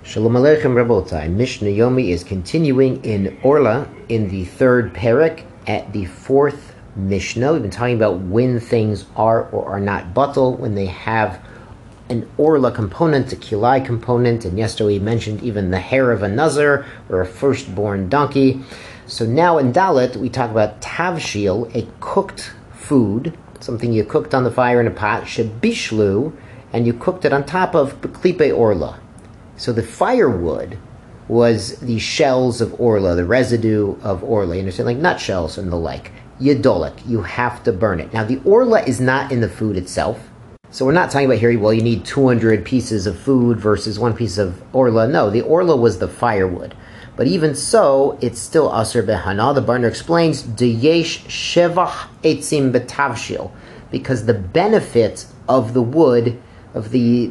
Shalom Aleichem Rabotai. Mishnah Yomi is continuing in Orla in the third parak at the fourth Mishnah. We've been talking about when things are or are not batel, when they have an Orla component, a Kilai component, and yesterday we mentioned even the hair of a Nazar or a firstborn donkey. So now in Dalet we talk about Tavshil, a cooked food, something you cooked on the fire in a pot, Shebishlu, and you cooked it on top of Klipe Orla. So the firewood was the shells of Orla, the residue of Orla. You understand, like nutshells and the like. Yedolik, you have to burn it. Now the Orla is not in the food itself. So we're not talking about here, well, you need 200 pieces of food versus one piece of Orla. No, the Orla was the firewood. But even so, it's still Aser Behana. The Barner explains, Deyesh Shevach Etzim Betavshil, because the benefit of the wood, of the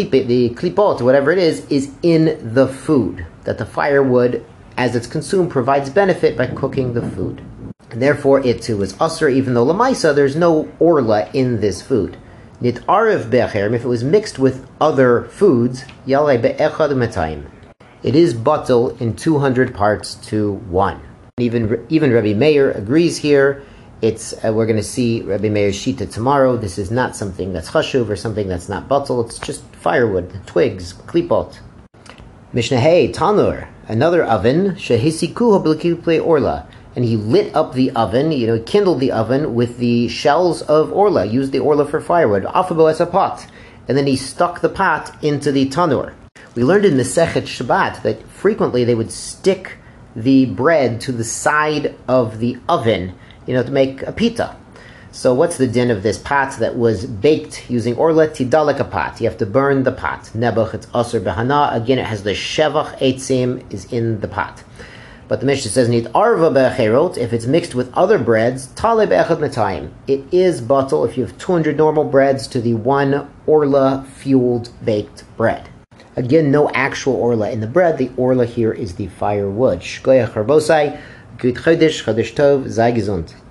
klipot, whatever it is in the food. That the firewood, as it's consumed, provides benefit by cooking the food. And therefore, it too is Aser, even though Lamaisa, there's no Orla in this food. Nit Arev Becher, if it was mixed with other foods, Yalei Be'echad Metayim. It is batel in 200 parts to 1. Even Rabbi Meir agrees here. We're going to see Rabbi Meir's Shita tomorrow. This is not something that's chashuv or something that's not batel. It's just firewood, twigs, klipot. Mishnah Hey, Tanur, another oven, shehisikuho b'lekilplei orla. And he lit up the oven, kindled the oven with the shells of orla, used the orla for firewood, afabo as a pot. And then he stuck the pot into the tanur. We learned in Masechet Shabbat that frequently they would stick the bread to the side of the oven, to make a pita. So what's the din of this pot that was baked using orla? Tidalek a pot. You have to burn the pot. Nebuch, it's Aser Behana. Again, it has the Shevach Eitzim is in the pot. But the Mishnah says, Nit Arva Be'cherot, if it's mixed with other breads, Tale Be'echad Metayim. It is batel if you have 200 normal breads to the one orla-fueled baked bread. Again, no actual orla in the bread. The orla here is the firewood. Shkoyach Harbosai, Gut Chodesh, Chodesh Tov, Zai Gesund.